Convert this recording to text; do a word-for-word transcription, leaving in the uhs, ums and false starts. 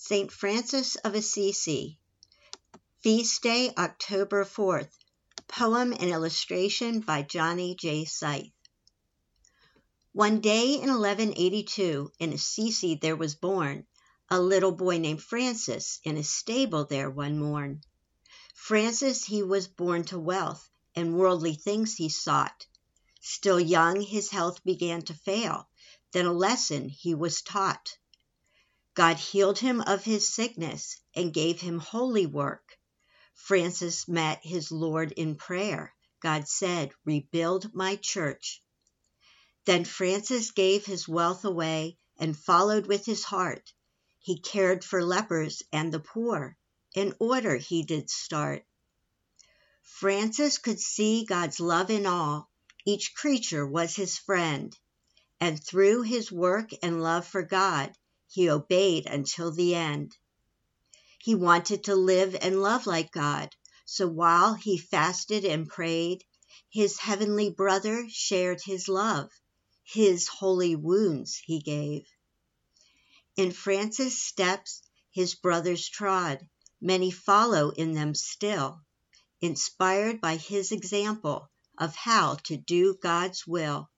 Saint Francis of Assisi, Feast Day, October fourth. Poem and illustration by Johnny J. Scythe. One day in eleven eighty-two, in Assisi there was born a little boy named Francis in a stable there one morn. Francis he was born to wealth, and worldly things he sought. Still young his health began to fail, then a lesson he was taught. God healed him of his sickness and gave him holy work. Francis met his Lord in prayer. God said, "Rebuild my church." Then Francis gave his wealth away and followed with his heart. He cared for lepers and the poor. In order he did start. Francis could see God's love in all. Each creature was his friend. And through his work and love for God, he obeyed until the end. He wanted to live and love like God, so while he fasted and prayed, his heavenly brother shared his love. His holy wounds he gave. In Francis' steps his brothers trod. Many follow in them still, inspired by his example of how to do God's will.